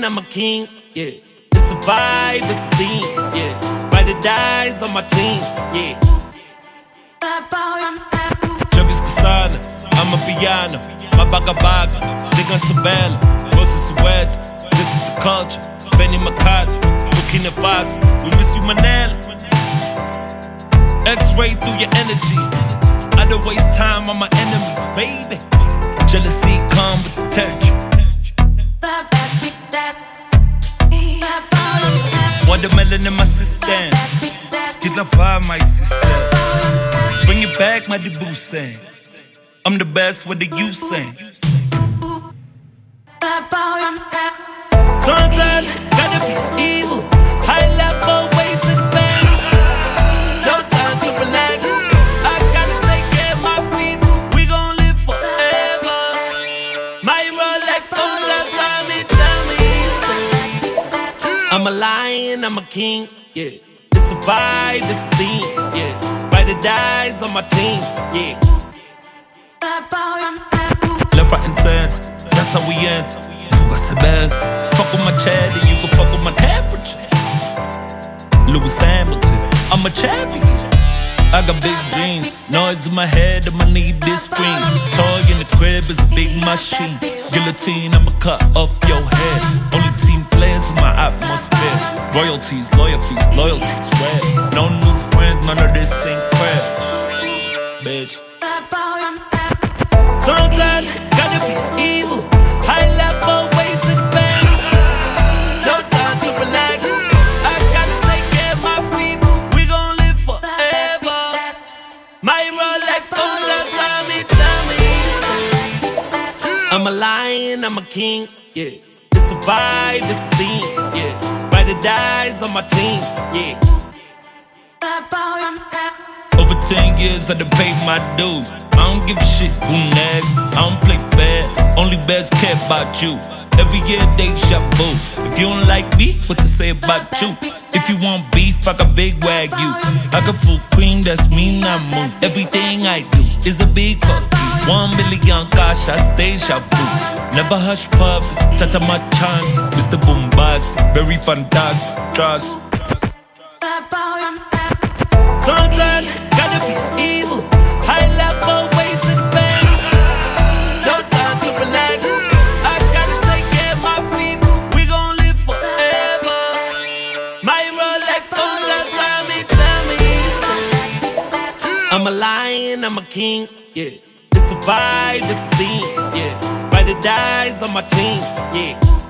lion, I'm a king, yeah. It's a vibe, it's a theme, yeah. Ride or dies on my team, yeah. Travis Kasana, I'm a piano. Mabaga baga, Digan Tabella, Moses Suwed. This is the culture. Benny McCarthy, Burkina Faso. We miss you, Manila. X-ray through your energy. I don't waste time on my enemies, baby. Jealousy come with the tension. Watermelon in my system. Still a vibe, my sister. Bring it back, my debut saying. I'm the best, what do you say? Sometimes gotta be evil. High level, way to the bank. No time to relax. I gotta take care of my people. We gon' live forever. My Rolex, don't tell me straight. I'm a lion, I'm a king, yeah. It's a vibe, it's a theme, yeah. Ride or dies on my team, yeah. Left, right, and center, that's how we enter. Fugas the best. Fuck with my cheddar, you can fuck with my temperature. Lewis Hamilton, I'm a champion. I got big dreams, noise in my head, I'ma need this screen. Toy in the crib is a big machine. Guillotine, I'ma cut off your head. Only team players in my atmosphere. Royalties, loyalties, rare. No new friends, none of this ain't crash. Bitch. Sometimes gotta be evil. High level, way to the bank. No time to relax. I gotta take care of my people. We gon' live forever. My Rolex, don't tell me straight. I'm a lion, I'm a king, yeah. It's a vibe, it's a theme, yeah. Ride or dies on my team, yeah. Over 10 years I done paid my dues. I don't give a shit who next. I don't play fair, only best care about you. Every year deja vu. If you don't like me, what to say about you? If you want beef, I got big Wagyu. I got full cream, that's me, not moon. Everything I do is a big fuck you. 1 million cash, I deja vu. Never hush pub, touch my chance. Mr. Bombastic, very fantastic, trust. Sometimes gotta be evil. High level, way to the bank. No time to relax. I gotta take care of my people. We gon' live forever. My Rolex, don't tell me straight. I'm a lion, I'm a king, yeah. It's a vibe, it's a theme, yeah. Ride or dies on my team, yeah.